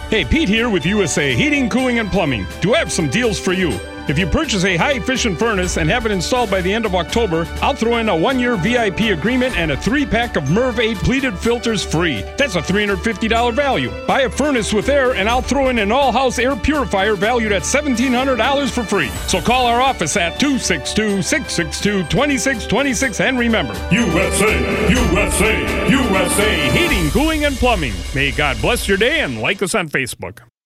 Hey, Pete here with USA Heating, Cooling, and Plumbing. Do I have some deals for you? If you purchase a high-efficient furnace and have it installed by the end of October, I'll throw in a 1-year VIP agreement and a 3-pack of MERV 8 pleated filters free. That's a $350 value. Buy a furnace with air and I'll throw in an all-house air purifier valued at $1,700 for free. So call our office at 262-662-2626 and remember, USA, USA, USA Heating, Cooling, and Plumbing. May God bless your day and like us on Facebook.